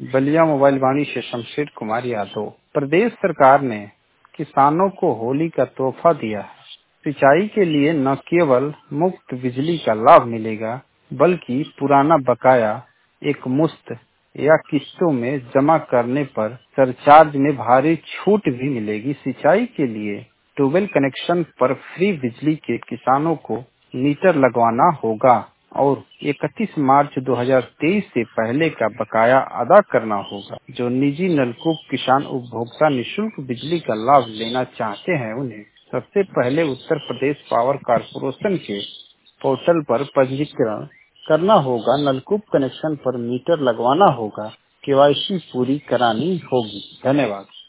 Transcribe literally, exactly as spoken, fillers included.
Ballia mobile वाणी से शमशेर कुमार यादव। प्रदेश सरकार ने किसानों को होली का तोहफा दिया है। सिंचाई के लिए न केवल मुफ्त बिजली का लाभ मिलेगा, बल्कि पुराना बकाया एक मुश्त या किस्तों में जमा करने पर सरचार्ज में भारी छूट भी मिलेगी। सिंचाई के लिए ट्यूबवेल कनेक्शन पर फ्री बिजली के किसानों को मीटर लगवाना होगा और इकतीस मार्च दो हज़ार तेईस से पहले का बकाया अदा करना होगा। जो निजी नलकूप किसान उपभोक्ता निःशुल्क बिजली का लाभ लेना चाहते हैं, उन्हें सबसे पहले उत्तर प्रदेश पावर कॉर्पोरेशन के पोर्टल पर पंजीकरण करना होगा, नलकूप कनेक्शन पर मीटर लगवाना होगा, केवाईसी पूरी करानी होगी। धन्यवाद।